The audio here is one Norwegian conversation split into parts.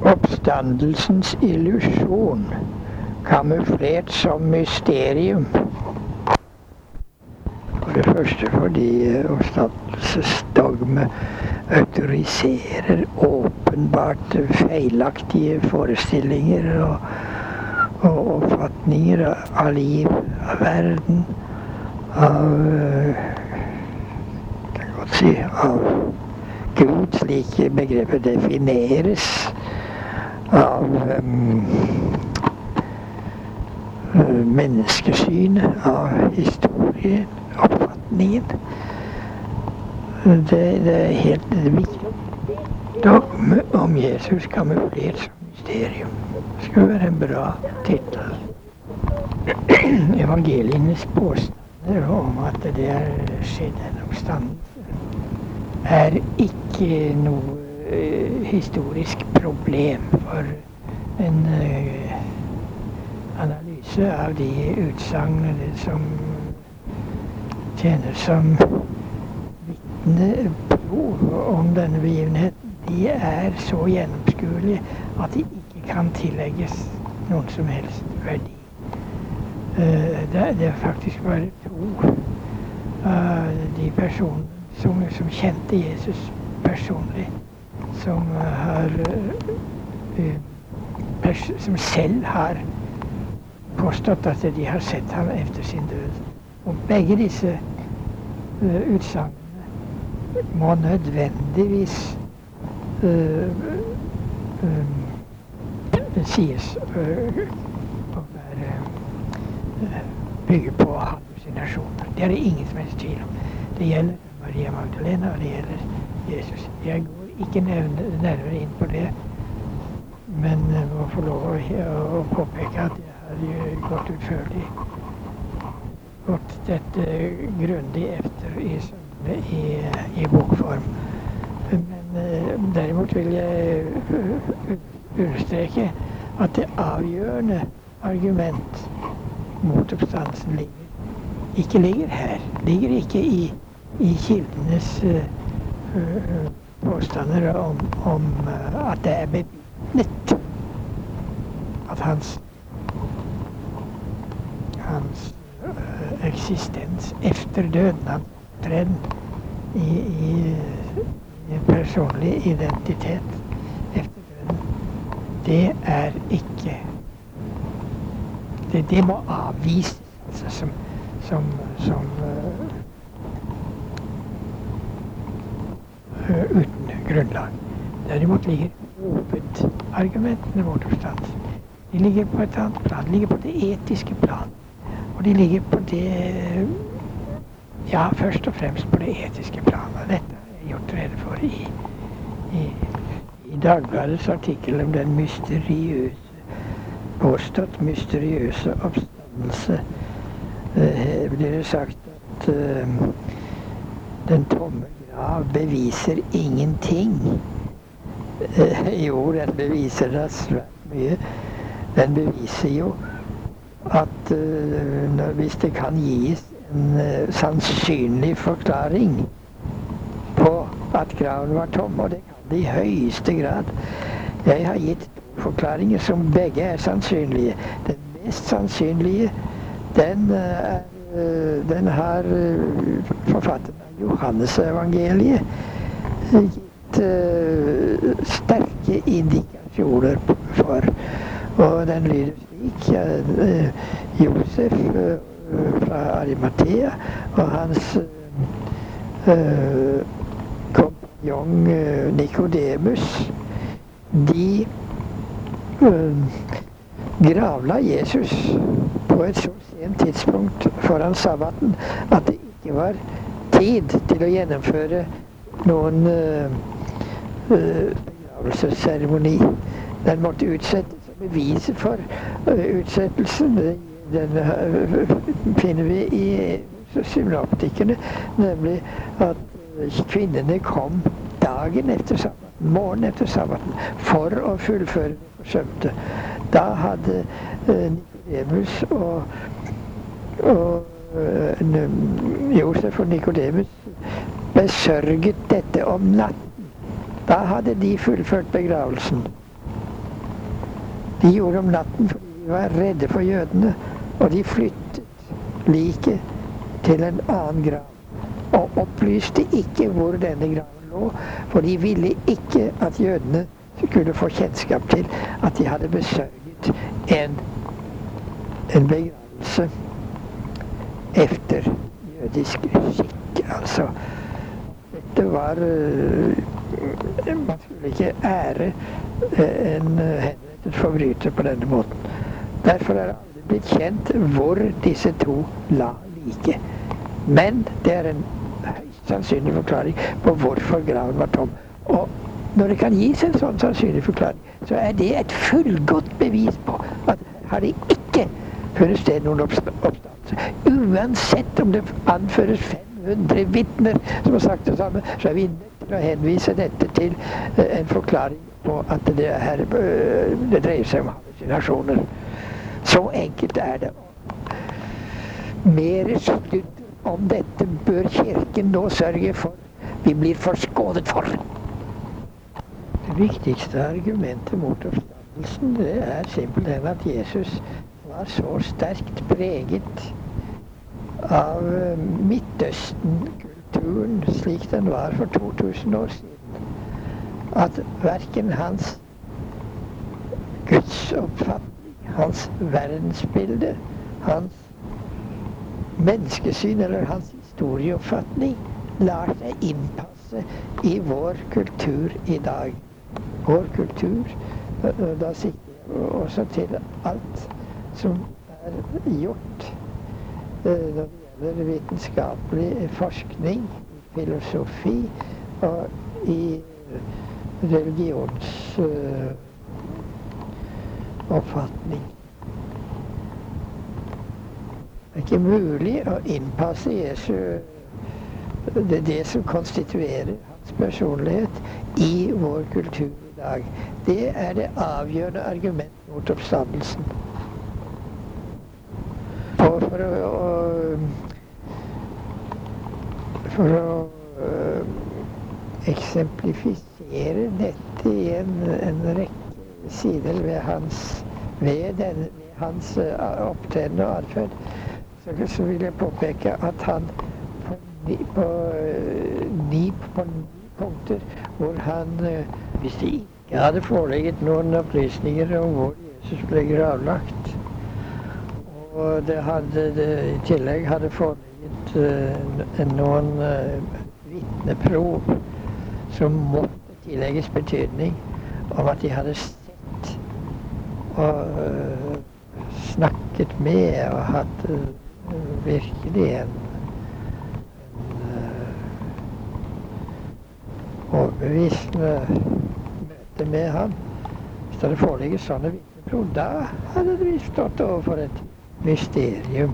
Oppstandelsens illusjon, kamuflert som mysterium. For det første fordi oppstandelsesdogme autoriserer åpenbart feilaktige forestillinger og oppfatninger av liv, av verden, kan godt si, av Gud, slik begrepet defineres, av menneskesynet, av historien, oppfatningen. Det er helt viktig. Dogme om Jesus kamuflert som mysterium. Det skal være en bra tittel. Evangelienes påstander om at det er skjedd en oppstandelse, er ikke noe historisk problem for en analyse av de utsagnene som tjener som vitneprov om denne begivenheten. De er så gjennomskuelige at de ikke kan tillegges noen som helst verdi. Det er faktisk bare to av de personene som kjente Jesus personlig, som selv har påstått at de har sett ham efter sin død. Og begge disse utsagnene må nødvendigvis sies å bygge på hallusinasjoner. Det er det ingen som helst tvil om. Det gjelder Maria Magdalena, og det gjelder Jesus. Jeg går ikke nærmere inn på det, men må få lov å påpeke at jeg har gått utførlig, gått dette grundig efter i bokform. Men derimot vil jeg understreke at det avgjørende argument mot oppstandelsen ligger her. Ligger ikke i kildenes påstander om at det er bevitnet at hans eksistens efter døden, hans opptreden i personlig identitet efter døden, det er ikke det må avvises, altså, som uten grunnlag. Derimot ligger hovedargumentene mot oppstandelsen. De ligger på et annet plan. De ligger på det etiske plan. Og de ligger på det, ja, først og fremst på det etiske plan. Og dette har jeg gjort rede for i Dagbladets artikkel om den påstått mysteriøse oppstandelse. Blir det sagt at den tomme grav beviser ingenting. Jo, den beviser da svært mye. Den beviser jo at hvis det kan gis en sannsynlig forklaring på at graven var tom, og det kan det i høyeste grad. Jeg har gitt forklaringer som begge er sannsynlige. Den mest sannsynlige, den har forfatteren av Johannes-evangeliet gitt sterke indikasjoner for. Og den lyder slik: Josef fra Arimathea og hans kompanjong Nikodemus, de gravla Jesus på et så sent tidspunkt foran sabbaten at det ikke var tid til å gjennomføre noen begravelsesseremoni. Den måtte utsettes. Beviset for utsettelsen den finner vi i synoptikerne, nemlig at kvinnene kom dagen efter sabbaten, morgen efter sabbaten, for å fullføre det forsømte. Da hadde Nikodemus og Josef og Nikodemus besørget dette om natten. Da hadde de fullført begravelsen. De gjorde det om natten fordi de var redde for jødene, og de flyttet liket til en annen grav. Og opplyste ikke hvor denne graven lå, for de ville ikke at jødene skulle få kjennskap til at de hadde besørget en begravelse efter jødisk skikk. Altså, dette var man skulle ikke ære en henrettet forbryter på denne måten. Derfor er det aldri blitt kjent hvor disse to la liket. Men det er en høyst sannsynlig forklaring på hvorfor graven var tom. Og når det kan gis en sånn sannsynlig forklaring, så er det et fullgodt bevis på at har det ikke funnet sted noen oppstandelse. Uansett om det anføres 500 vitner som har sagt det samme, så er vi nødt til å henvise dette til en forklaring på at det dreier seg om hallusinasjoner. Så enkelt er det. Mere studier om dette bør kirken nå sørge for vi blir forskånet for. Det viktigste argumentet mot oppstandelsen, det er simpelthen at Jesus var så sterkt preget av Midtøsten-kulturen slik den var for 2000 år siden, at hverken hans gudsoppfatning, hans verdensbilde, hans menneskesyn eller hans historieoppfatning lar seg innpasse i vår kultur i dag. Vår kultur, da sikter jeg også til alt som er gjort når det gjelder vitenskapelig forskning, filosofi og i religionsoppfatning. Det er ikke mulig å innpasse det som konstituerer hans personlighet i vår kultur i dag. Det er det avgjørende argument mot oppstandelsen. Og for å eksemplifisere dette i en rekke sider ved hans opptreden og atferd, så vil jeg påpeke at han på ni punkter hvor han, hvis det ikke hadde foreligget noen opplysninger om hvor Jesus ble gravlagt, og det i tillegg hadde foreligget noen vitneprov som måtte tillegges betydning om at de hadde sett og snakket med og hatt virkelig en overbevisende møte med ham. Hvis det hadde foreligget sånne vitneprov, da hadde vi stått overfor et mysterium.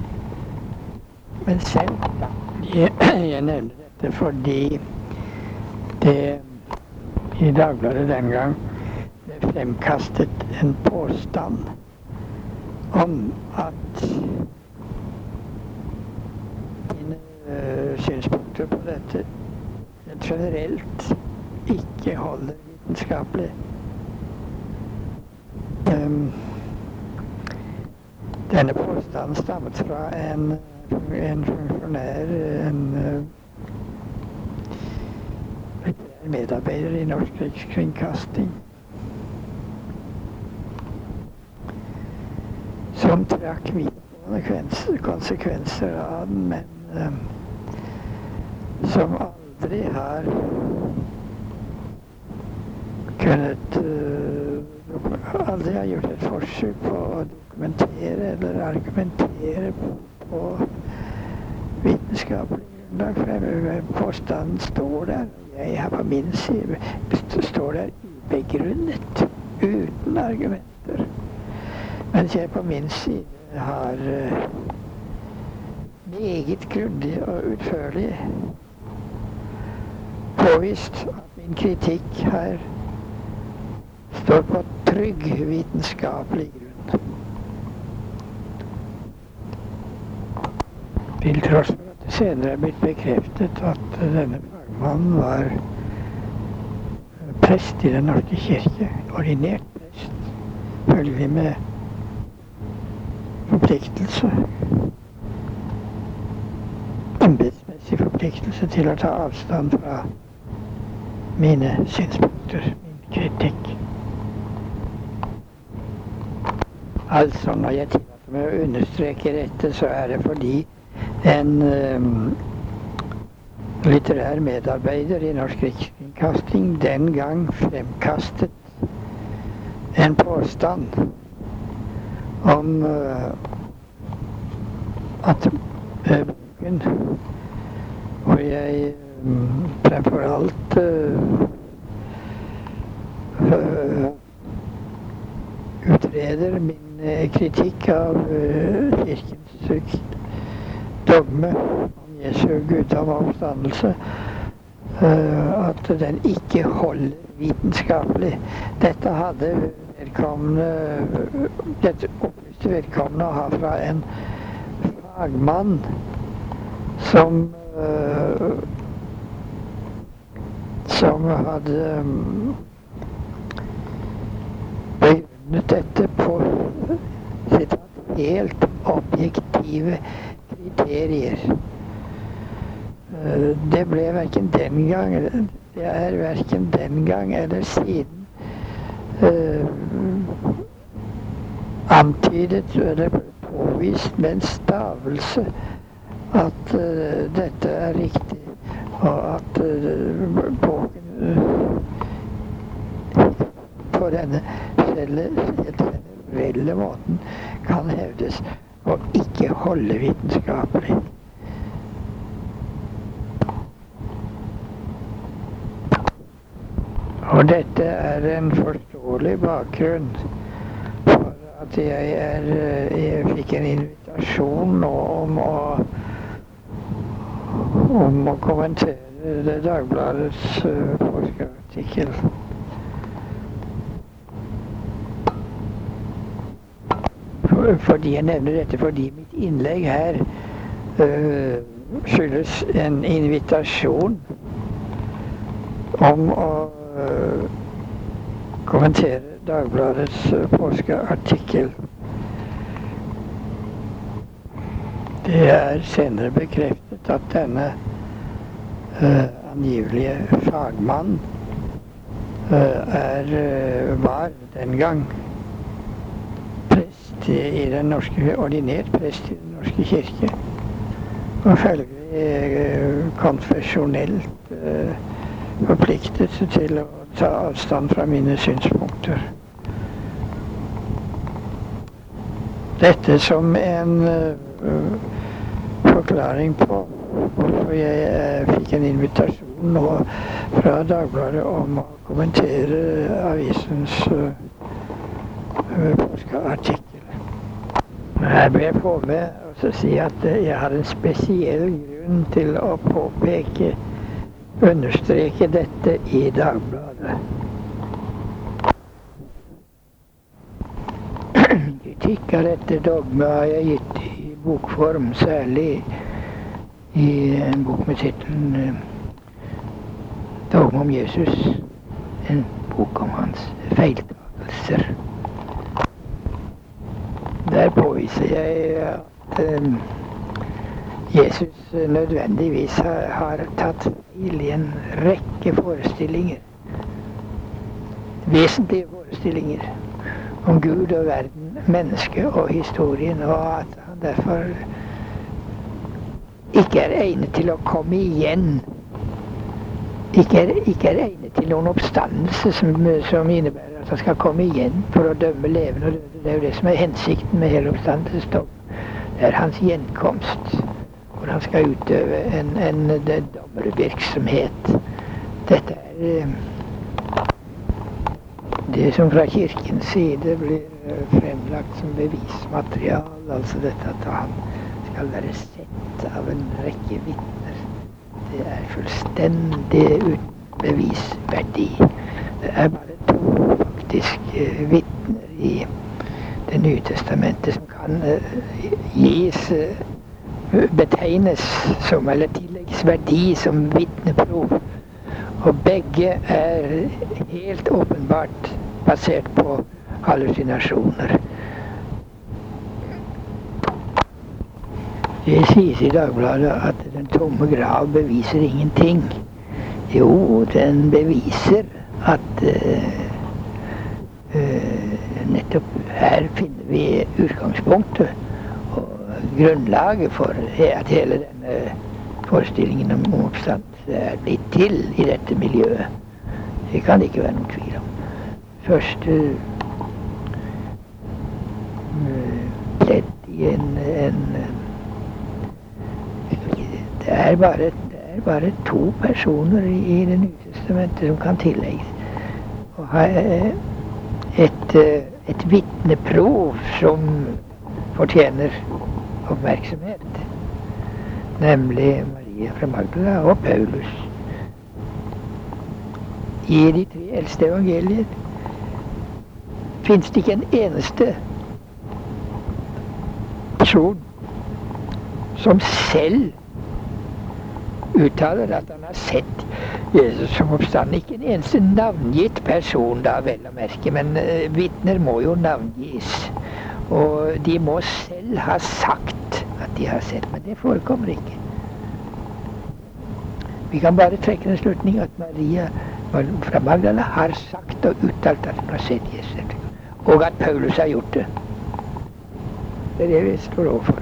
Men selv jeg nevner dette fordi det i Dagbladet den gang ble fremkastet en påstand om at mine synspunkter på dette generelt ikke holder vitenskapelig. Denne påstanden stammet fra en funksjonær, en medarbeider i Norsk Rikskringkasting, som trakk vidtgående konsekvenser av den, men som aldri har gjort et forsøk på å dokumentere eller argumentere på vitenskapelig grunnlag. Påstanden står der, jeg har på min side, står der ubegrunnet, uten argumenter. Mens jeg på min side har meget grundig og utførlig påvist at min kritikk her står på trygg vitenskapelig grunn. Til tross for at det senere er blitt bekreftet at denne fagmannen var prest i Den norske kirke, ordinert prest, selvfølgelig med forpliktelse. Embetsmessig forpliktelse til å ta avstand fra mine synspunkter, min kritikk. Altså, når jeg tillater meg å understreke dette, så er det fordi en litterær medarbeider i Norsk Rikskringkasting den gang fremkastet en påstand om at boken, hvor jeg fremfor alt utreder min kritikk av kirkens dogme om Jesu guddom og oppstandelse, at den ikke holder vitenskapelig. Dette opplyste vedkommende å ha fra en fagmann som hadde begrunnet dette på helt objektive kriterier. Det ble verken den gang, det er verken den gang eller siden antydet eller påvist med en stavelse at dette er riktig, og at boken på denne generelle måten kan hevdes å ikke holde vitenskapelig. Og dette er en forståelig bakgrunn for at jeg fikk en invitasjon om å kommentere det Dagbladets påskeartikkel. Fordi jeg nevner dette fordi mitt innlegg her skyldes en invitasjon om å kommentere Dagbladets påskeartikkel. Det er senere bekreftet at denne angivelige fagmann var den gang prest i den norske, ordinert prest i Den norske kirke, og følgelig konfesjonelt forpliktet til å ta avstand fra mine synspunkter. Dette som en forklaring på hvorfor jeg fikk en invitasjon nå fra Dagbladet om å kommentere avisens påskeartikkel. Her vil jeg få med å si at jeg har en spesiell grunn til å understreke dette i Dagbladet. Kritikk av dette dogme har jeg gitt i bokform, særlig i en bok med tittelen Dogme om Jesus, en bok om hans feiltagelser. Der påviser jeg at Jesus nødvendigvis har tatt feil i en rekke forestillinger, vesentlige forestillinger om Gud og verden, mennesket og historien, og at han derfor ikke er egnet til å komme igjen. Ikke er egnet til noen oppstandelse som innebærer at han skal komme igjen for å dømme levende og døde. Det er jo det som er hensikten med hele oppstandelsesdogmen. Det er hans gjenkomst, hvor han skal utøve en dommervirksomhet. Dette er det som fra kirkens side blir fremlagt som bevismaterial, altså dette at han skal være sett av en rekke vitner. Det er fullstendig uten bevisverdi. Det er bare to faktisk vitner i Det nye testamentet som kan betegnes som, eller tillegges verdi som vitneprov. Og begge er helt åpenbart basert på hallusinasjoner. Det sies i Dagbladet at den tomme grav beviser ingenting. Jo, den beviser at nettopp her finner vi udgangspunktet og grunnlaget for at hele denne forestillingen om oppstandelse er blitt til i dette miljøet. Det kan det ikke være noen tvil om. Første ledd i det er bare 2 personer i Det nye testamentet som kan tillegges. Og et vitneprov som fortjener oppmerksomhet, nemlig Maria fra Magdala og Paulus. I de 3 eldste evangelier finnes det ikke en eneste person som selv uttaler at han har sett Jesus som oppstanden. Ikke en eneste navngitt person da, vel å merke, men vitner må jo navngis. Og de må selv ha sagt at de har sett, men det forekommer ikke. Vi kan bare trekke den slutning at Maria fra Magdala har sagt og uttalt at hun har sett Jesus, og at Paulus har gjort det. Det er det vi står overfor.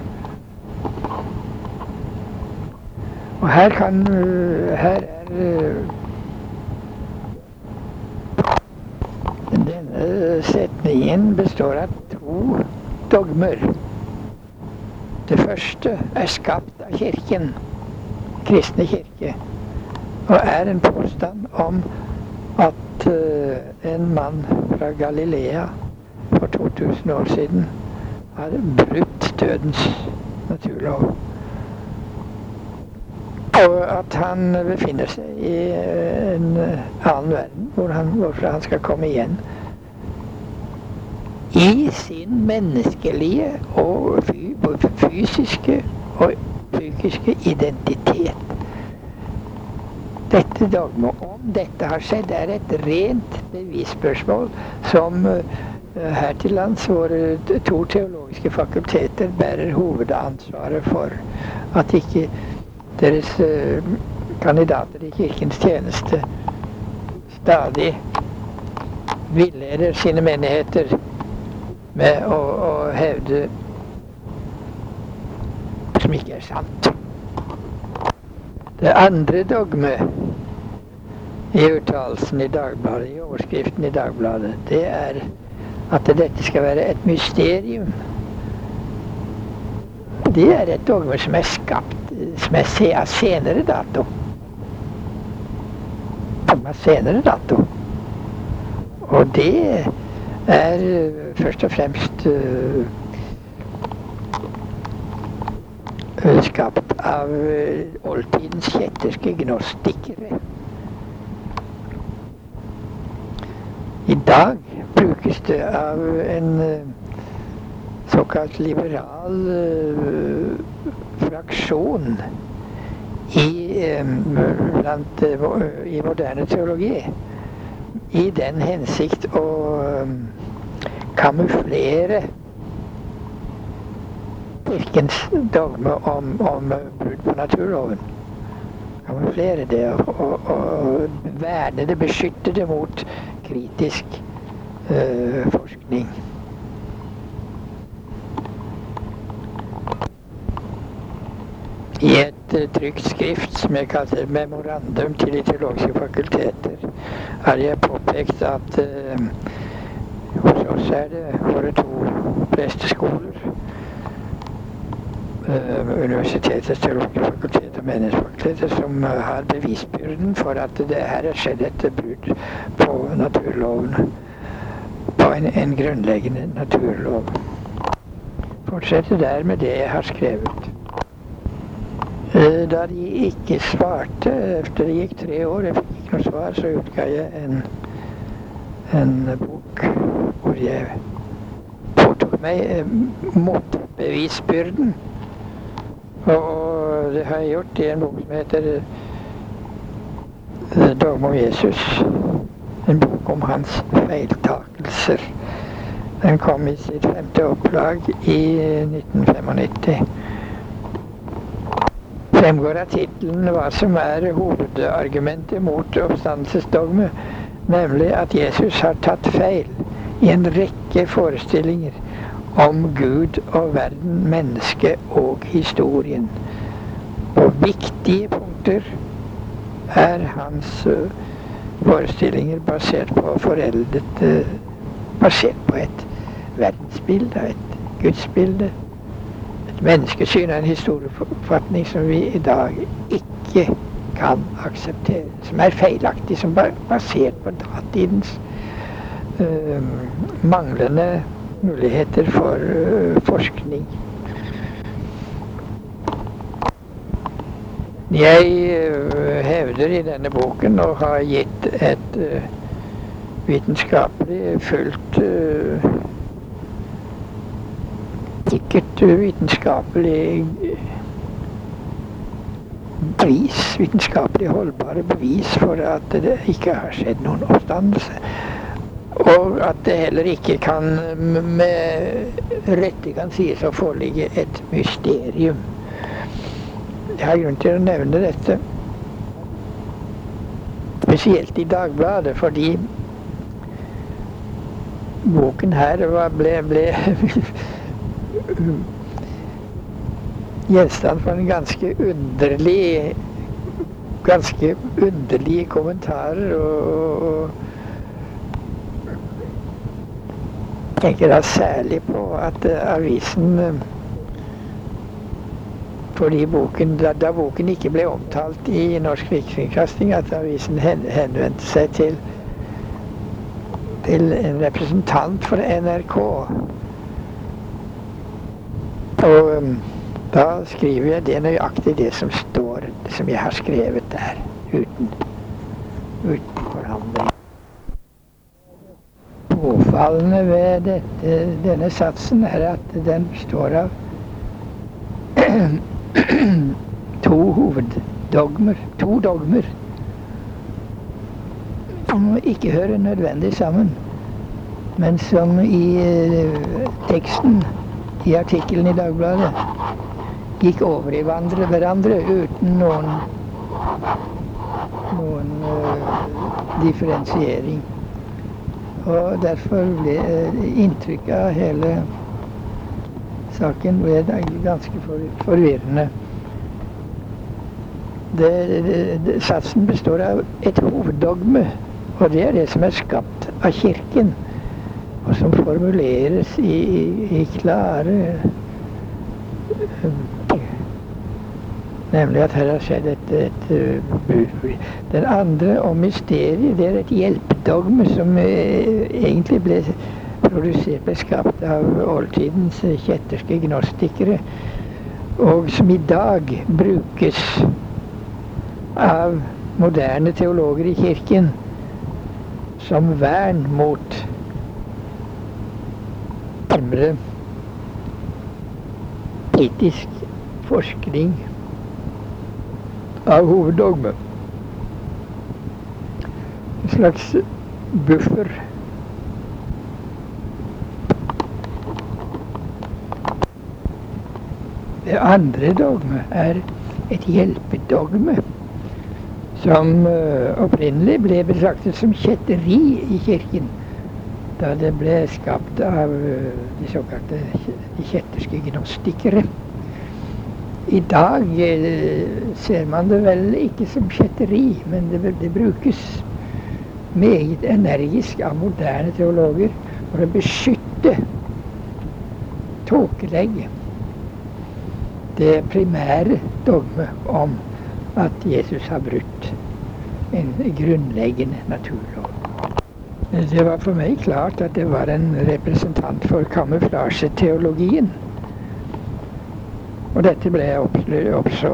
Og her er denne setningen består av 2 dogmer. Det første er skapt av kirken, kristne kirke, og er en påstand om at en mann fra Galilea for 2000 år siden har brutt dødens naturlov. Og at han befinner seg i en annen verden, hvorfra han skal komme igjen. I sin menneskelige og fysiske og psykiske identitet. Dette dogme, om dette har skjedd, er et rent bevisspørsmål som her til lands våre 2 teologiske fakulteter bærer hovedansvaret for. At ikke deres kandidater i kirkens tjeneste stadig villeder sine menigheter med å hevde som ikke er sant. Det andre dogme i uttalelsen i Dagbladet, i overskriften i Dagbladet, det er at dette skal være et mysterium. Det er et dogme som er skapt, som er av senere dato. Og det er først og fremst skapt av oldtidens kjetterske gnostikere. I dag brukes det av en såkalt liberal fraksjon i moderne teologi, i den hensikt å kamuflere kirkens dogme om brudd på naturloven. Kamuflere det og verne det, beskytte det mot kritisk forskning. I et trykt skrift som jeg kaller memorandum til de teologiske fakulteter, har jeg påpekt at hos oss er det våre 2 presteskoler, Universitetets teologiske fakultet og Menighetsfakultetet, som har bevisbyrden for at det her er skjedd et brudd på naturloven, på en grunnleggende naturlov. Fortsette der med det jeg har skrevet. Da de ikke svarte, efter det gikk 3 år, jeg fikk ikke noe svar, så utga jeg en bok hvor jeg påtok meg motbevisbyrden. Og det har jeg gjort i en bok som heter Dogme om Jesus. En bok om hans feiltakelser. Den kom i sitt 5. opplag i 1995. Fremgår av tittelen hva som er hovedargumentet mot oppstandelsesdogme, nemlig at Jesus har tatt feil i en rekke forestillinger om Gud og verden, mennesket og historien. På viktige punkter er hans forestillinger basert på et verdensbilde, et gudsbilde, et menneskesyn og en historieoppfatning som vi i dag ikke kan akseptere, som er feilaktig, som er basert på datidens manglende muligheter for forskning. Jeg hevder i denne boken å ha gitt et vitenskapelig fullt sikkert vitenskapelig bevis, vitenskapelig holdbare bevis for at det ikke har skjedd noen oppstandelse. Og at det heller ikke kan med rette kan sies å foreligge et mysterium. Jeg har grunn til å nevne dette spesielt i Dagbladet, fordi boken her ble gjenstand for en ganske underlige kommentarer, og tenker da særlig på at avisen, fordi da boken ikke ble omtalt i Norsk Rikskringkasting, at avisen henvendte seg til en representant for NRK. Og da skriver jeg det nøyaktig det som står, det som jeg har skrevet der, uten forandring. Påfallende ved denne satsen er at den består av to dogmer som ikke hører nødvendig sammen, men som i teksten i artikkelen i Dagbladet gikk over i hverandre uten noen differensiering. Og derfor ble inntrykket av hele saken ganske forvirrende. Satsen består av et hoveddogme, og det er det som er skapt av Kirken, og som formuleres i klare nemlig at her har skjedd et den andre om mysteriet, det er et hjelpedogme som egentlig ble skapt av oldtidens kjetterske gnostikere, og som i dag brukes av moderne teologer i Kirken som vern mot nærmere etisk forskning av hoveddogme. En slags buffer. Det andre dogme er et hjelpedogme som opprinnelig ble betraktet som kjetteri i Kirken, da det ble skapt av de såkalte kjetterske gnostikere. I dag ser man det vel ikke som kjetteri, men det brukes meget energisk av moderne teologer for å beskytte, tåkelegge det primære dogme om at Jesus har brutt en grunnleggende naturlov. Det var for meg klart at det var en representant for kamuflasjeteologien. Og dette ble også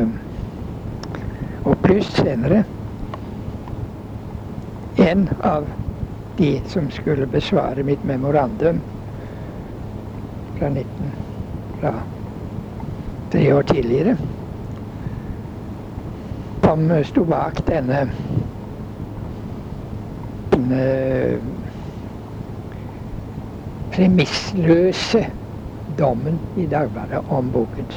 opplyst senere. En av de som skulle besvare mitt memorandum fra 3 år tidligere, som sto bak denne premissløse dommen i Dagbladet om bokens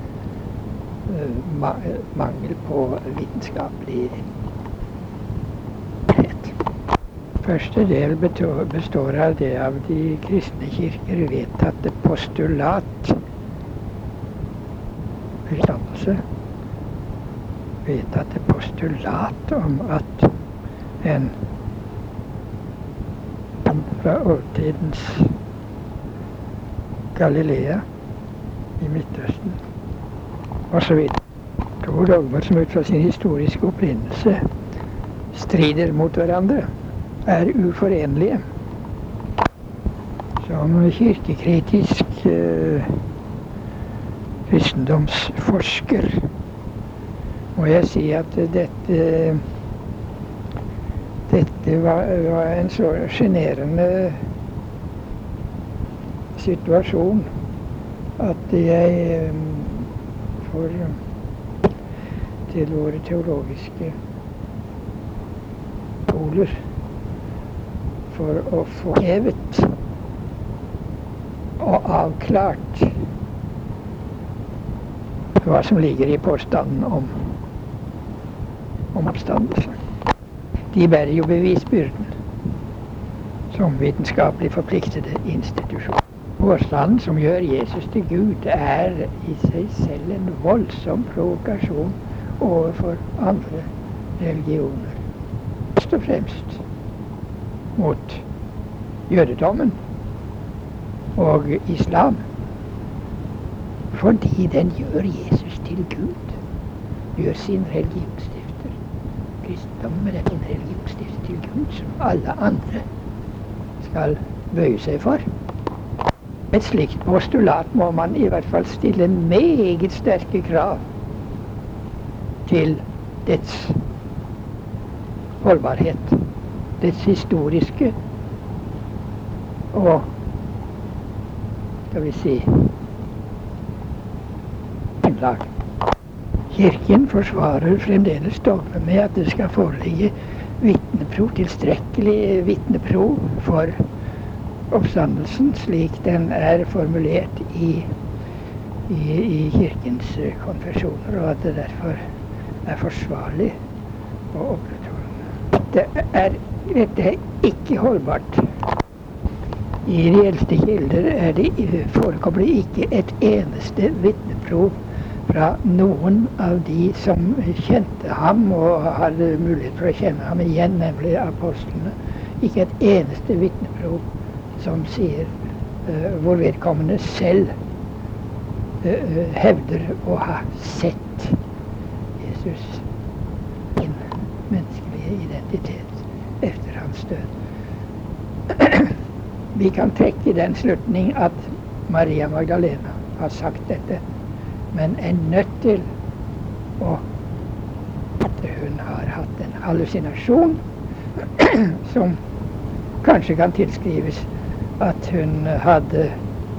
mangel på vitenskapelig rett. Første del består av det av de kristne kirker vedtatte postulat, vedtatte postulat om at en fra oldtidens Galilea i Midtøsten osv. To dogmer som ut fra sin historiske opprinnelse strider mot hverandre, er uforenlige. Som kirkekritisk kristendomsforsker må jeg si at dette var en så sjenerende situasjon at jeg til våre teologiske poler for å få hevet og avklart hva som ligger i påstanden om oppstandelse. De bærer jo bevisbyrden som vitenskapelig forpliktede institusjon. Påstanden som gjør Jesus til Gud, er i seg selv en voldsom provokasjon overfor andre religioner. Først og fremst mot jødedommen og islam, fordi den gjør Jesus til Gud, gjør sin religionsstifter. Kristendommen er en religionsstifter til Gud som alle andre skal bøye seg for. Et slikt postulat må man i hvert fall stille meget sterke krav til dets holdbarhet, dets historiske og, skal vi si, grunnlag. Kirken forsvarer fremdeles dogmet med at det skal foreligge vitneprov, tilstrekkelig vitneprov for oppstandelsen slik den er formulert i kirkens konfesjoner, og at det derfor er forsvarlig å opprettholde. Dette er ikke holdbart. I de eldste kilder forekommer det ikke et eneste vitneprov fra noen av de som kjente ham og hadde mulighet for å kjenne ham igjen, nemlig apostlene. Ikke et eneste vitneprov som sier hvor vedkommende selv hevder å ha sett Jesus sin menneskelige identitet etter hans død. Vi kan trekke den slutning at Maria Magdalena har sagt dette, men er nødt til at hun har hatt en hallusinasjon som kanskje kan tilskrives at hun hadde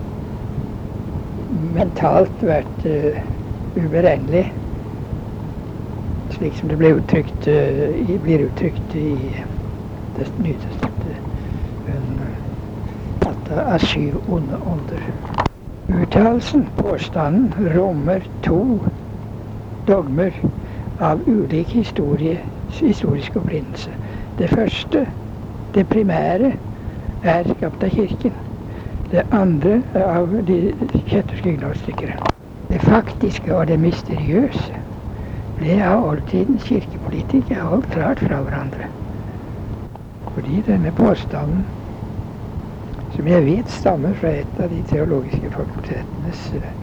mentalt vært uberegnelig, slik som det blir uttrykt i Det nye testamentet. Hun hadde av 7 onde ånder. Uttalelsen, påstanden, rommer 2 dogmer av ulik historisk opprinnelse. Det første, det primære, er skapt av kirken. Det andre er av de kjetterske gnostikere. Det faktiske og det mysteriøse ble av oldtidens kirkepolitikere holdt klart fra hverandre. Fordi denne påstanden, som jeg vet stammer fra et av de teologiske fakultetenes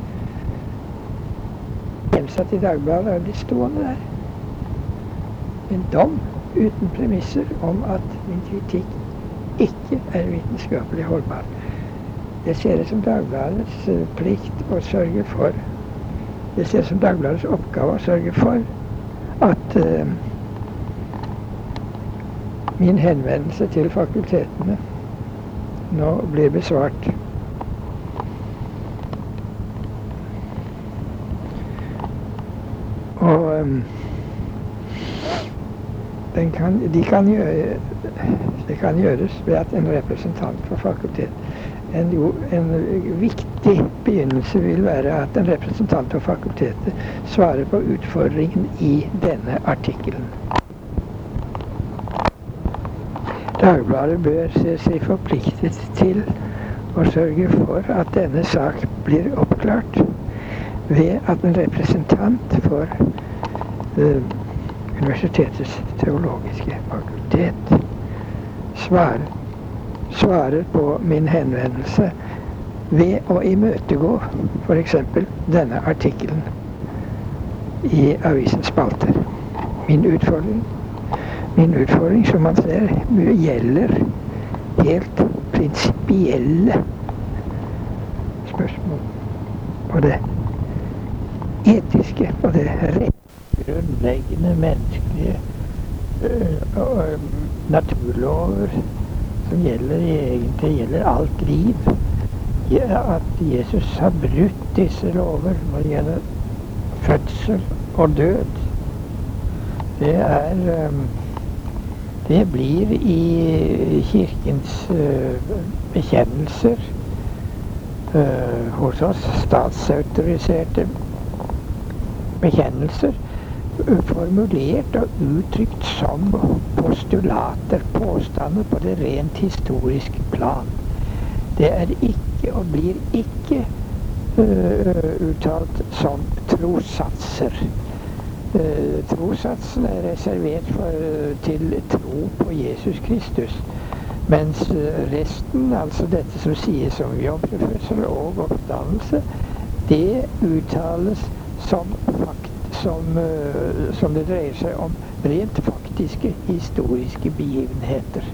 gjensatt i Dagbladet, er blitt stående der. En dom uten premisser om at min kritikk ikke er vitenskapelig holdbar. Jeg ser det som Dagbladets plikt å sørge for, jeg ser det som Dagbladets oppgave å sørge for at min henvendelse til fakultetene nå blir besvart. Og det kan gjøres ved at en representant for fakultet En viktig begynnelse vil være at en representant for fakultetet svarer på utfordringen i denne artikkelen. Dagbladet bør se seg forpliktet til å sørge for at denne sak blir oppklart ved at en representant for Universitetets teologiske fakultet svarer på min henvendelse ved å imøtegå for eksempel denne artikkelen i avisens spalter. Min utfordring, som man ser, gjelder helt prinsipielle spørsmål på det etiske og det grunnleggende menneskelige naturlover som egentlig gjelder alt liv. At Jesus har brutt disse lover når det gjelder fødsel og død. Det blir i kirkens bekjennelser hos oss, statsautoriserte bekjennelser, formulert og uttrykt som postulater, påstander på det rent historiske plan. Det er ikke og blir ikke uttalt som trossatser. Trossatsen er reservert til tro på Jesus Kristus, mens resten, altså dette som sies om jomfrufødsel og oppstandelse, det uttales som det dreier seg om rent faktiske historiske begivenheter.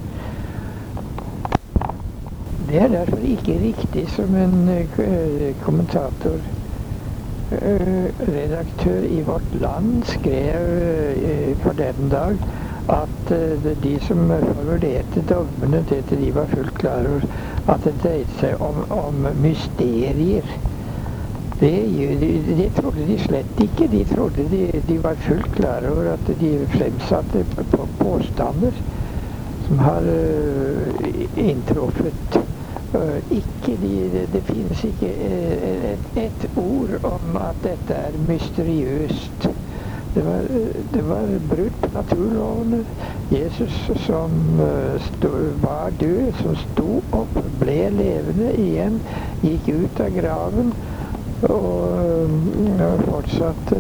Det er derfor ikke riktig som en kommentator, redaktør i Vårt Land skrev forleden dag, at de som formulerte dogmene, de var fullt klar over at det dreide seg om mysterier. Det trodde de slett ikke. De trodde de var fullt klar over at de fremsatte påstander som har inntruffet. Det finnes ikke et ord om at dette er mysteriøst. Det var brudd på naturlovene. Jesus som var død, som sto opp, ble levende igjen, gikk ut av graven og fortsatte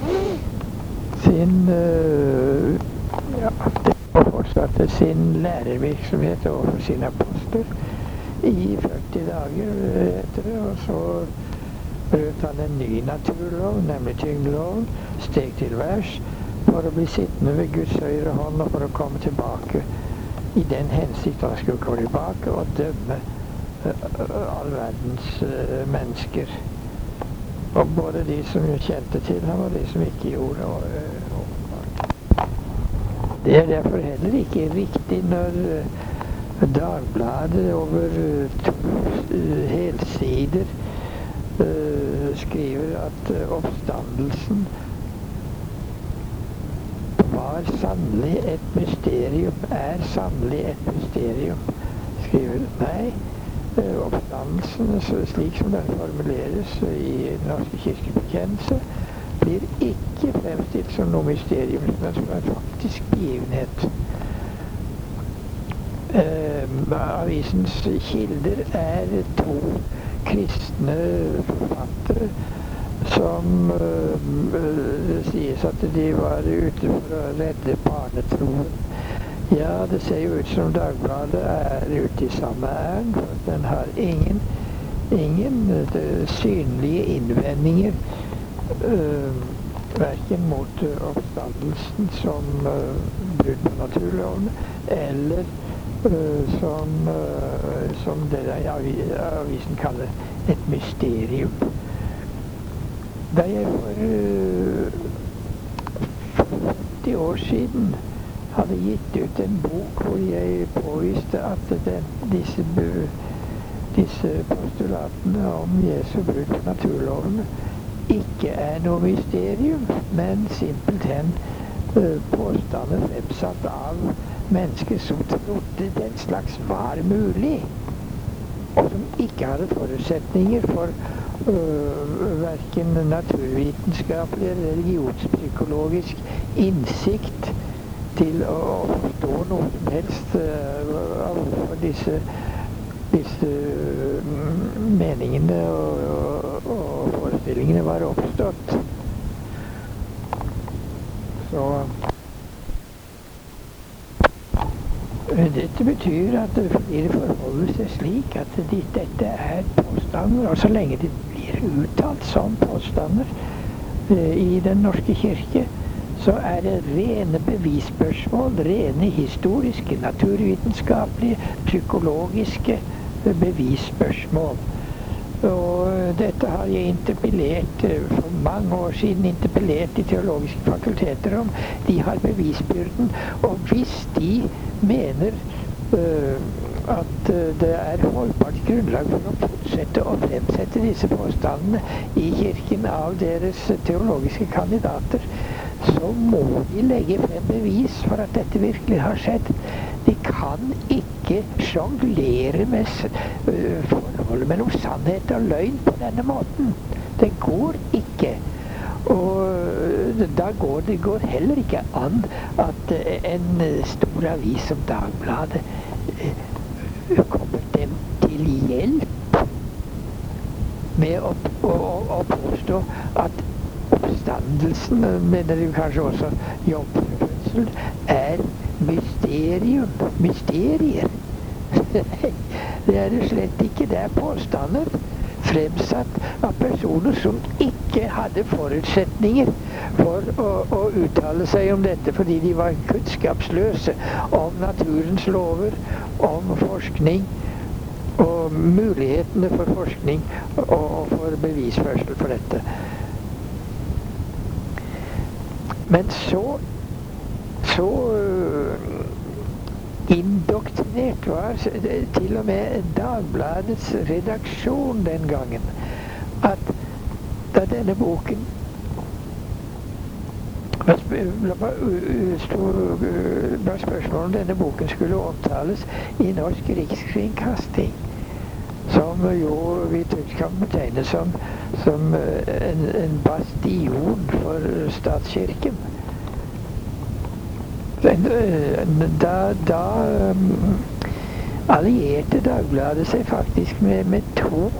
sin lærervirksomhet overfor sine apostler i 40 dager etter det, og så brøt han en ny naturlov, nemlig tyngdeloven, steg til værs for å bli sittende ved Guds høyre hånd og for å komme tilbake i den hensikt han skulle komme tilbake og dømme all verdens mennesker. Og både de som kjente til ham og de som ikke gjorde det. Det er derfor heller ikke riktig når Dagbladet over 2 helsider skriver at oppstandelsen var sannelig et mysterium, er sannelig et mysterium. Skriver nei, oppstandelsen slik som den formuleres i Den norske kirkes bekjennelse, blir ikke fremstilt som noe mysterium, men som en faktisk begivenhet. Avisens kilder er 2 kristne forfattere som sies at de var ute for å redde barnetroen. Ja, det ser jo ut som Dagbladet er ute i samme ærend, for den har ingen synlige innvendinger hverken mot oppstandelsen som brudd på naturlovene, eller som det avisen kaller et mysterium. Da jeg for 40 år siden hadde gitt ut en bok hvor jeg påviste at disse postulatene om Jesu brudd på naturlovene ikke er noe mysterium, men simpelthen påstander fremsatt av mennesker som trodde den slags var mulig. og som ikke hadde forutsetninger for verken naturvitenskapelig eller religionspsykologisk innsikt til å forstå noe som helst av hvorfor disse meningene og forestillingene var oppstått. Så dette betyr at fordi det forholder seg slik at dette er påstander, og så lenge det blir uttalt som påstander i Den norske kirke, så er det rene bevisspørsmål, rene historiske, naturvitenskapelige, psykologiske bevisspørsmål. Og dette har jeg interpellert for mange år siden, interpellert de teologiske fakulteter om. De har bevisbyrden, og hvis de mener at det er holdbart grunnlag for å fortsette å fremsette disse påstandene i kirken av deres teologiske kandidater, så må de legge frem bevis for at dette virkelig har skjedd. De kan ikke sjonglere med forholdet mellom sannhet og løgn på denne måten. Det går ikke. Og det går heller ikke an at en stor avis som Dagbladet kommer dem til hjelp med å påstå at oppstandelsen, mener du kanskje også jomfrufødsel, er mysterium. Mysterier. Det er det slett ikke. Det er påstander fremsatt av personer som ikke hadde forutsetninger for å uttale seg om dette, fordi de var kunnskapsløse om naturens lover, om forskning og mulighetene for forskning og for bevisførsel for dette. Men så indoktrinert var til og med Dagbladets redaksjon den gangen, at da denne boken var spørsmålet om denne boken skulle omtales i Norsk Rikskringkasting, som jo vi kan betegne som en bastion for statskirken. Da allierte Dagbladet seg faktisk med to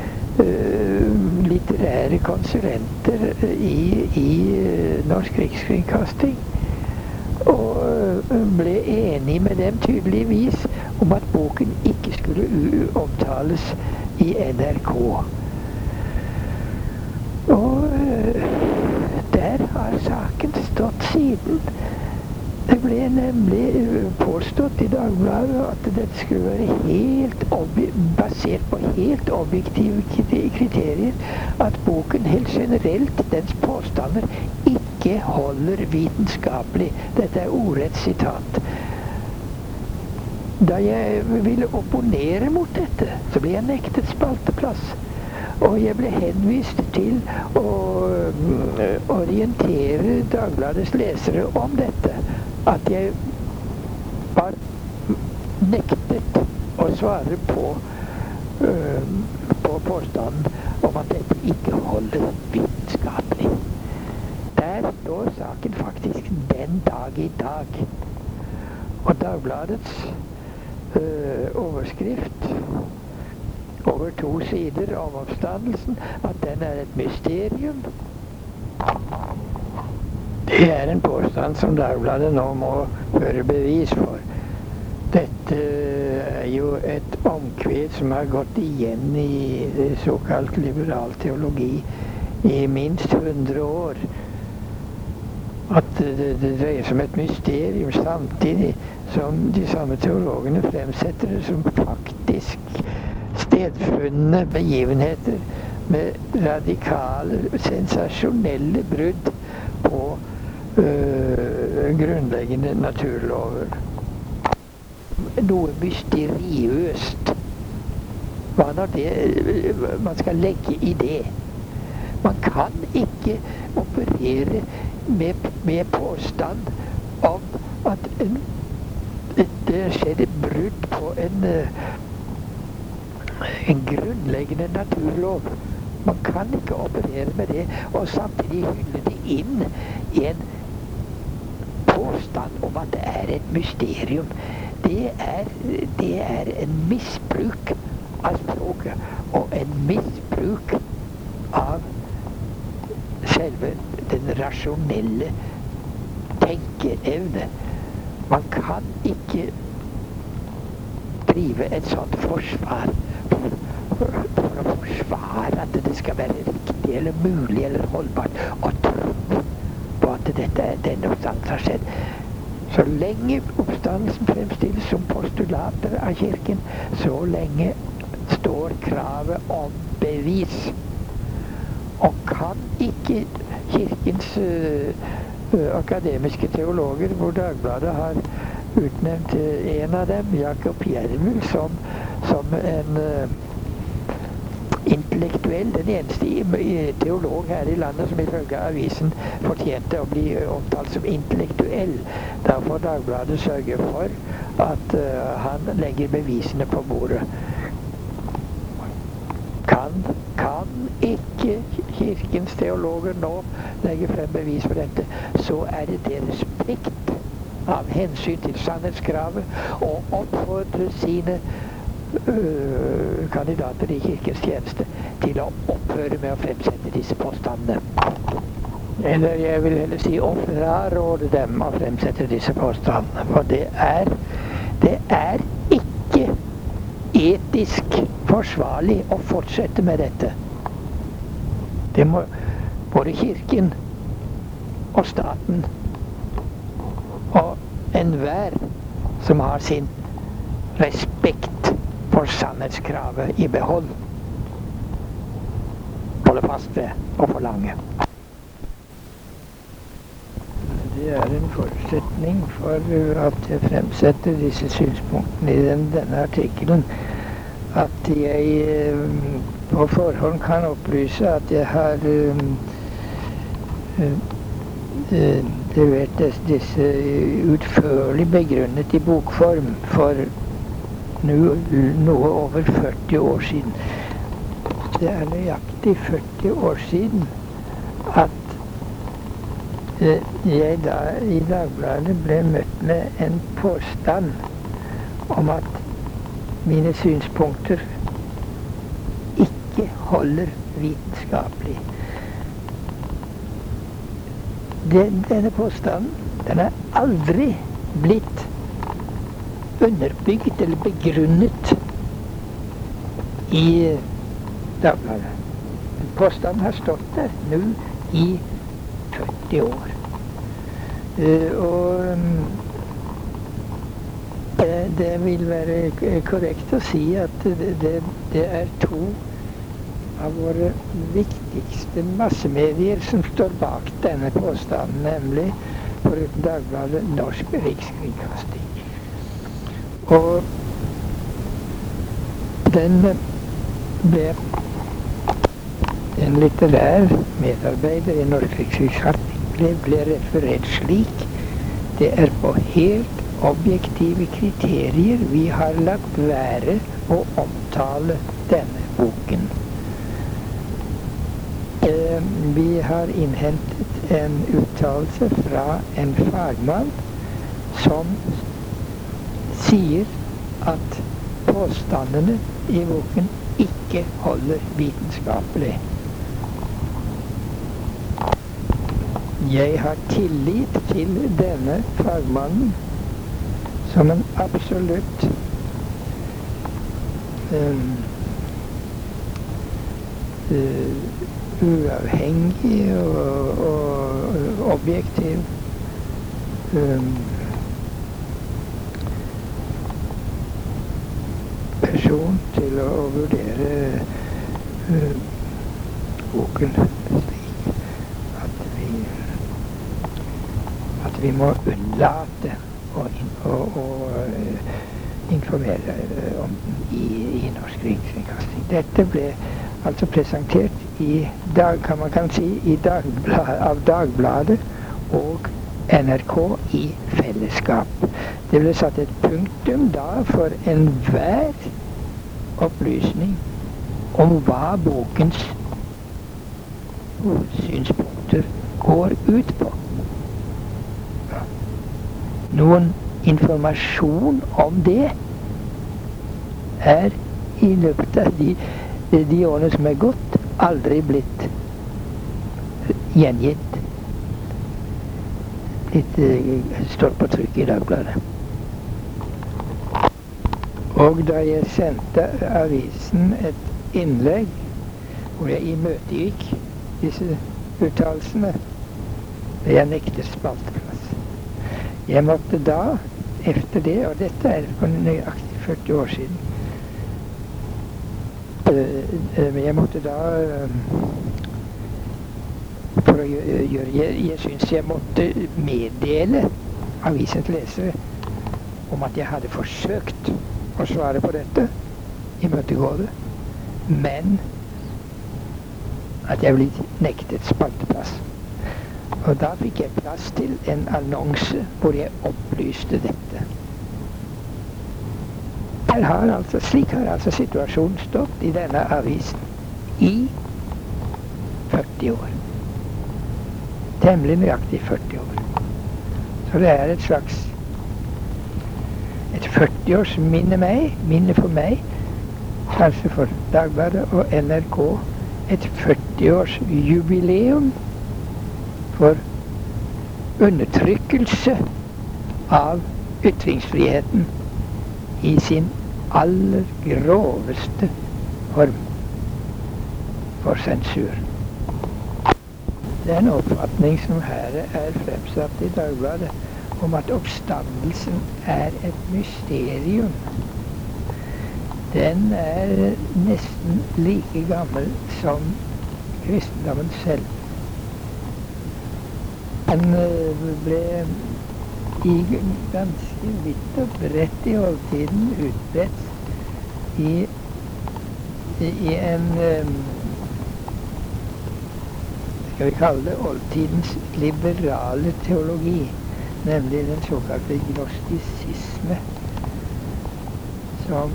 litterære konsulenter i Norsk Rikskringkasting, og ble enig med dem tydeligvis om at boken ikke skulle omtales i NRK. Og der har saken stått siden. Det ble nemlig påstått i Dagbladet at dette skulle være basert på helt objektive kriterier, at boken helt generelt, dens påstander, ikke holder vitenskapelig. Dette er ordrett sitat. Da jeg ville opponere mot dette, så ble jeg nektet spalteplass. Og jeg ble henvist til å orientere Dagbladets lesere om dette. At jeg var nektet å svare på påstanden om at dette ikke holder vitenskapelig. Der står saken faktisk den dag i dag. Og Dagbladets overskrift over 2 sider om oppstandelsen, at den er et mysterium. Det er en påstand som Dagbladet nå må føre bevis for. Dette er jo et omkved som har gått igjen i såkalt liberal teologi i minst 100 år. At det dreier seg om et mysterium, samtidig som de samme teologene fremsetter det som faktisk stedfunne begivenheter med radikale, sensasjonelle brudd på grunnleggende naturlover. Noe mysteriøst. Hva når det man skal legge i det? Man kan ikke operere med påstand om at det skjedde brudd på en en grunnleggende naturlov. Man kan ikke operere med det og samtidig hylle det inn i en påstand om at det er et mysterium. Det er en misbruk av språket og en misbruk av selve den rasjonelle tenkeevne. Man kan ikke drive et sånt forsvar for å forsvare at det skal være riktig eller mulig eller holdbart å tro på at denne oppstandelsen har skjedd. Så lenge oppstandelsen fremstilles som postulater av kirken, så lenge står kravet om bevis. Og kan ikke kirkens akademiske teologer, hvor Dagbladet har utnevnt en av dem, Jakob Jermul, som en intellektuell, den eneste teolog her i landet som ifølge avisen fortjente å bli omtalt som intellektuell. Da får Dagbladet sørge for at han legger bevisene på bordet. Kan ikke kirkens teologer nå legge frem bevis for dette, så er det respekt av hensyn til sannhetskravet og oppfordre sine kandidater i kirkens tjeneste til å opphøre med å fremsette disse påstandene. Eller jeg vil heller si å fraråde dem å fremsette disse påstandene. For det er ikke etisk forsvarlig å fortsette med dette. Det må både kirken og staten og enhver som har sin respekt for sannhetskravet i behold, holde fast ved og forlange. Det er en forutsetning for at jeg fremsetter disse synspunktene i denne artikkelen, at jeg på forhånd kan opplyse at jeg har levert disse utførlig begrunnet i bokform for noe over 40 år siden. Det er nøyaktig 40 år siden at jeg da i Dagbladet ble møtt med en påstand om at mine synspunkter ikke holder vitenskapelig. Denne påstanden, den er aldri blitt underbygd eller begrunnet i Dagbladet. Påstanden har stått der nå i 40 år. Det vil være korrekt å si at det er to av våre viktigste massemedier som står bak denne påstanden, nemlig foruten Dagbladet Norsk Rikskringkasting. Og den ble en litterær medarbeider i Norsk Rikskringkasting ble referert slik: det er på helt objektive kriterier vi har latt være å omtale denne boken. Vi har innhentet en uttalelse fra en fagmann som sier at påstandene i boken ikke holder vitenskapelig. Jeg har tillit til denne fagmannen som en absolutt uavhengig og objektiv person til å vurdere boken slik at vi må unnlate å informere om i Norsk Rikskringkasting. Dette ble altså presentert av Dagbladet og NRK i fellesskap. Det ble satt et punktum da for enhver opplysning om hva bokens hovedsynspunkter går ut på. Noen informasjon om det er i løpet av de årene som er gått, aldri blitt gjengitt. Står på trykk i Dagbladet. Og da jeg sendte avisen et innlegg hvor jeg imøtegikk disse uttalelsene, ble jeg nektet spalteplass. Jeg måtte da, efter det, og dette er for nøyaktig 40 år siden, jeg måtte da for å gjøre, jeg synes jeg måtte meddele avisens lesere om at jeg hadde forsøkt å svare på dette, imøtegå det, men at jeg ble nektet spalteplass. Og da fikk jeg plass til en annonse hvor jeg opplyste dette. Slik har altså situasjonen stått i denne avisen i 40 år. Temmelig nøyaktig 40 år. Så det er et slags 40-års minne for meg, kanskje for Dagbladet og NRK, et 40-års jubileum for undertrykkelse av ytringsfriheten i sin aller groveste form for sensur. Den oppfatning som her er fremsatt i Dagbladet om at oppstandelsen er et mysterium, den er nesten like gammel som kristendommen selv. Den ble ganske vidt og bredt i oldtiden utbredt i en skal vi kalle det oldtidens liberale teologi, nemlig den såkalte gnostisisme, som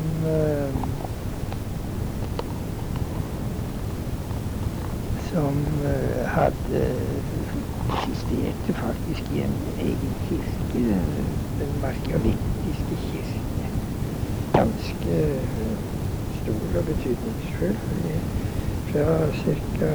hadde eksisterte faktisk i en egen kirke, den markavittiske kirke. Ganske stor og betydningsfull, fra cirka.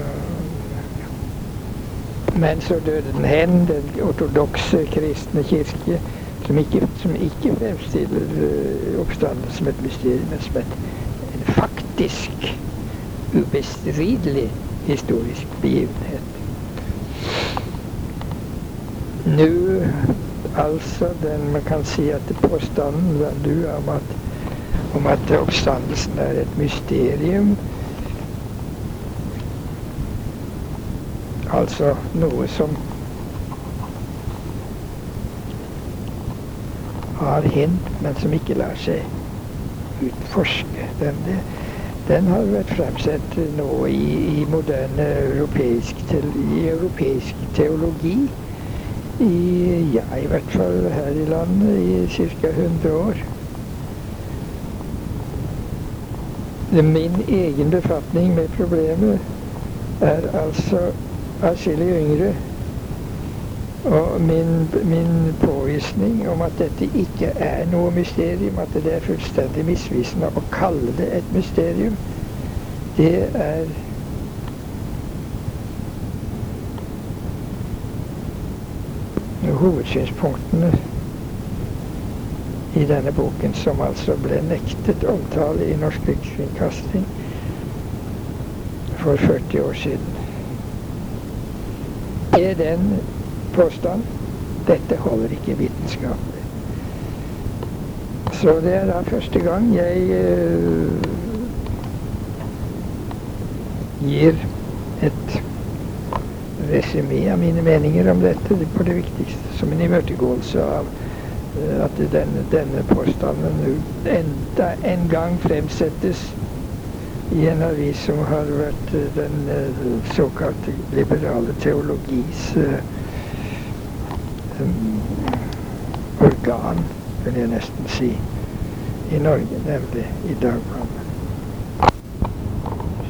Men så døde den hen, den ortodokse kristne kirke, som ikke fremstiller oppstanden som et mysterium, men som en faktisk, ubestridelig historisk begivenhet. Nå, altså, man kan si at påstanden om at oppstandelsen er et mysterium, altså noe som har hendt, men som ikke lar seg utforske. Den har vært fremsett nå i moderne europeisk teologi, i hvert fall her i landet, i ca. 100 år. Min egen befatning med problemet er altså atskillig yngre, og min påvisning om at dette ikke er noe mysterium, at det er fullstendig misvisende å kalle det et mysterium, det er hovedsynspunktene i denne boken, som altså ble nektet omtale i Norsk Rikskringkasting for 40 år siden. Er den påstand? Dette holder ikke vitenskapelig. Så det er da første gang jeg gir et resumé av mine meninger om dette på det viktigste, som en imøtegåelse av at denne påstanden enda en gang fremsettes i en avis som har vært den såkalte liberale teologis organ, vil jeg nesten si, i Norge, nemlig i Dagbladet.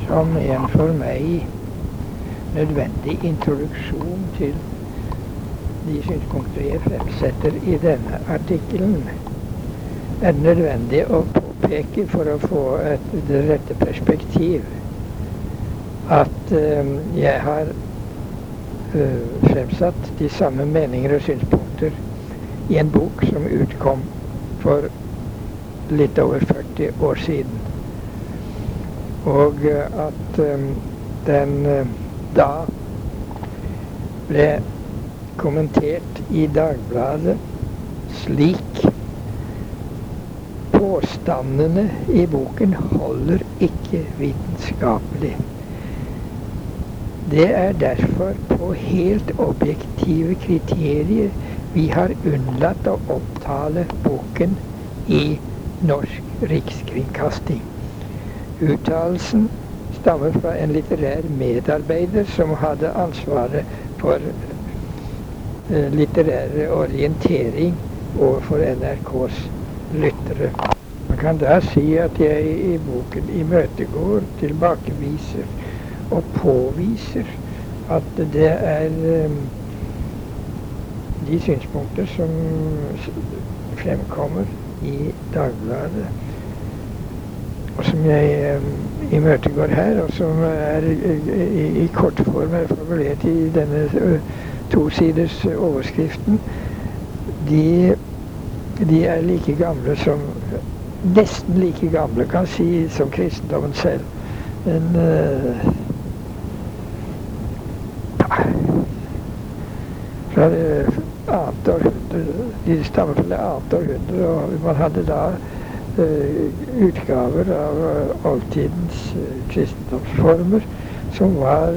som en for meg nødvendig introduksjon til de synspunkter jeg fremsetter i denne artikkelen, er det nødvendig å påpeke for å få det rette perspektiv at jeg har fremsatt de samme meninger og synspunkter i en bok som utkom for litt over 40 år siden. Og at den da ble kommentert i Dagbladet slik: påstandene i boken holder ikke vitenskapelig. Det er derfor på helt objektive kriterier vi har unnlatt å omtale boken i Norsk Rikskringkasting. Uttalelsen stammer fra en litterær medarbeider som hadde ansvaret for litterær orientering overfor NRKs lyttere. Man kan da si at jeg i boken imøtegår, tilbakeviser og påviser at det er de synspunkter som fremkommer i Dagbladet, og som jeg imøtegår her, og som er i kortform er formulert i denne tosiders overskriften, de er like gamle som, nesten like gamle, kan si, som kristendommen selv. Men fra det annet århundre, de stammer fra det annet århundre, og man hadde da utgaver av oldtidens kristendomsformer som var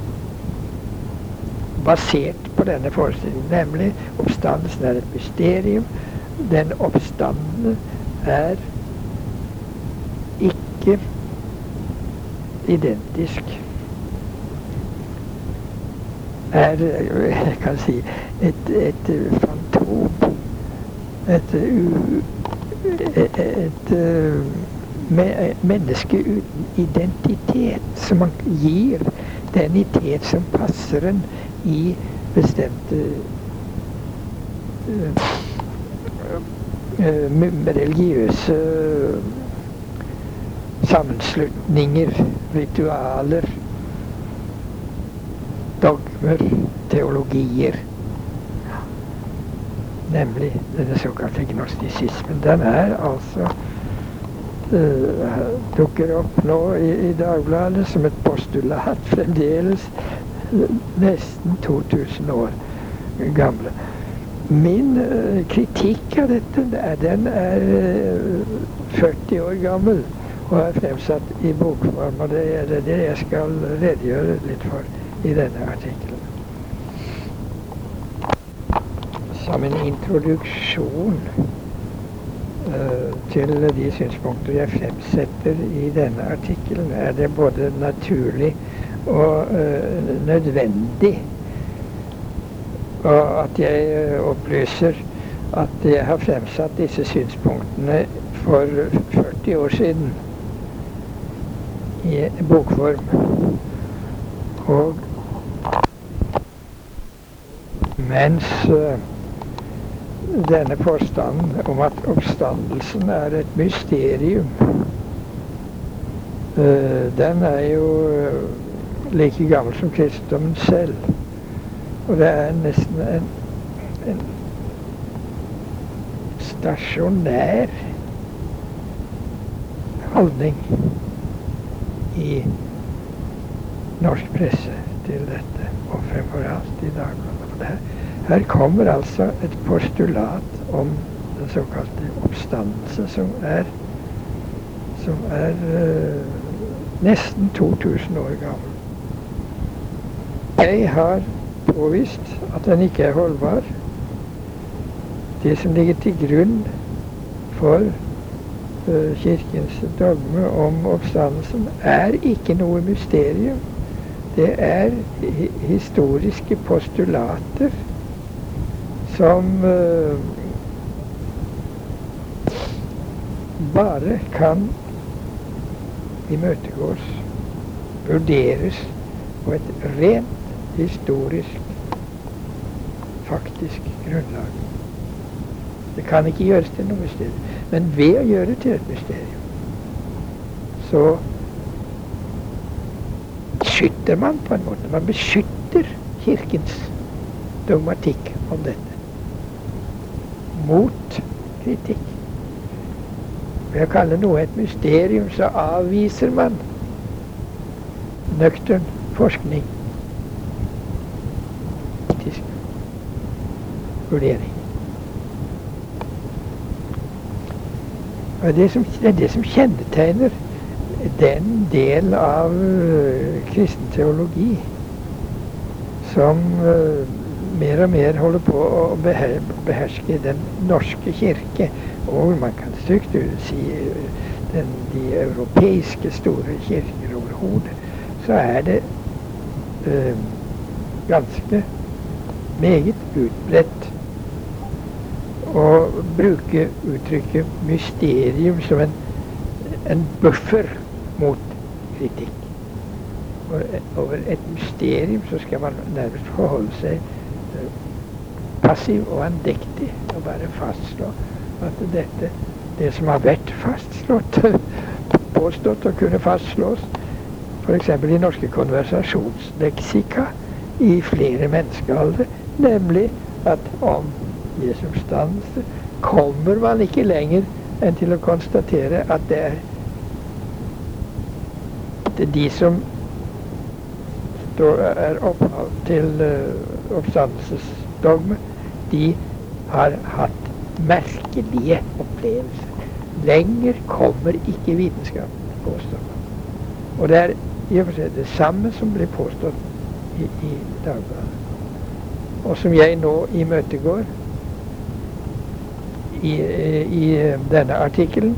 basert på denne forestillingen, nemlig oppstandelsen er et mysterium. Den oppstandende er ikke identisk, er, jeg kan si, et fantom, et menneske uten identitet, som man gir den identitet som passer en i bestemte religiøse sammenslutninger, ritualer, dogmer, teologier. Nemlig denne såkalte gnostisismen. Den er altså dukker opp nå i Dagbladet som et postulat, fremdeles nesten 2000 år gamle. Min kritikk av dette, den er 40 år gammel og er fremsatt i bokform, og det er det jeg skal redegjøre litt for i denne artikkelen. Som en introduksjon til de synspunkter jeg fremsetter i denne artikkelen, er det både naturlig og nødvendig og at jeg opplyser at jeg har fremsatt disse synspunktene for 40 år siden i bokform. Og mens denne påstanden om at oppstandelsen er et mysterium, den er jo like gammel som kristendommen selv. Og det er nesten en stasjonær holdning i norsk presse til dette, og fremfor alt i Dagbladet. Her kommer altså et postulat om den såkalte oppstandelse, som er nesten 2000 år gammel. Jeg har påvist at den ikke er holdbar. Det som ligger til grunn for kirkens dogme om oppstandelsen, er ikke noe mysterium. Det er historiske postulater som bare kan imøtegås vurderes på et rent historisk, faktisk grunnlag. Det kan ikke gjøres til noe mysterium. Men ved å gjøre det til et mysterium, så beskytter man på en måte. Man beskytter kirkens dogmatikk om dette mot kritikk. Ved å kalle noe et mysterium, så avviser man nøktern forskning, kritisk vurdering. Og det er det som kjennetegner den del av kristen teologi som mer og mer holder på å beherske den norske kirke, og man kan stygt si de europeiske store kirker overhodet, så er det ganske meget utbredt å bruke uttrykket mysterium som en buffer mot kritikk. Over et mysterium så skal man nærmest forholde seg passiv og andektig og bare fastslå at det som har vært fastslått, påstått å kunne fastslås, for eksempel i norske konversasjonsleksika i flere menneskealdre, nemlig at om Jesu oppstandelse kommer man ikke lenger enn til å konstatere at det er de som er opphav til oppstandelsesdogme, de har hatt merkelige opplevelser. Lenger kommer ikke vitenskapen, påstår man. Og det er i og for seg det samme som blir påstått i Dagbladet, og som jeg nå imøtegår i denne artikkelen,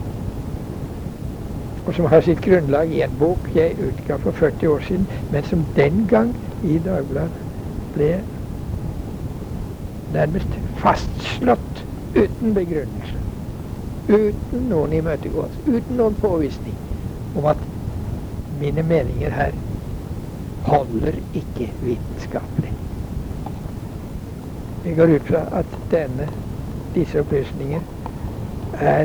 og som har sitt grunnlag i en bok jeg utga for 40 år siden, men som den gang i Dagbladet ble nærmest fastslått uten begrunnelse, uten noen imøtegåelse, uten noen påvisning om at mine meninger her holder ikke vitenskapelig. Vi går ut fra at disse opplysninger er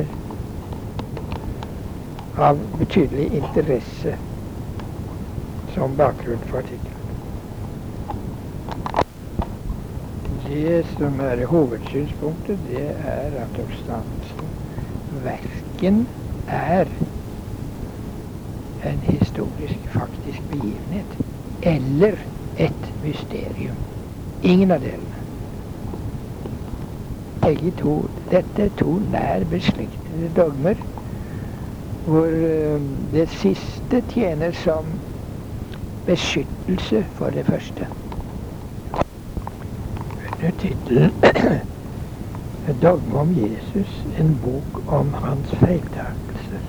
av betydelig interesse som bakgrunn for artikkelen. Det som er hovedsynspunktet, det er at oppstandelsen verken er en historisk, faktisk begivenhet eller et mysterium. Ingen av delene. Dette er to nær beslektede dogmer, hvor det siste tjener som beskyttelse for det første. Under tittelen Dogme om Jesus, en bok om hans feiltakelser.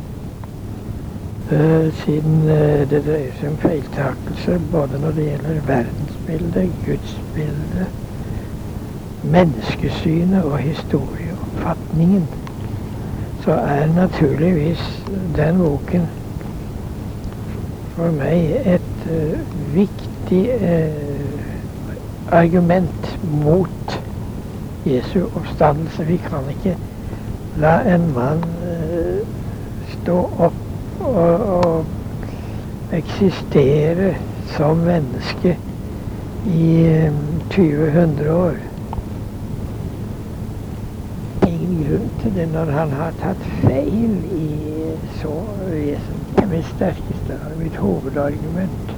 Siden det dreier seg om feiltakelser både når det gjelder verdensbildet, gudsbildet, menneskesynet og historieoppfatningen, så er naturligvis den boken for meg et viktig argument mot Jesu oppstandelse. Vi kan ikke la en mann stå opp og eksistere som menneske i 20-100 år. Grunn til det når han har tatt feil i så vesentlig. Mitt sterkeste, mitt hovedargument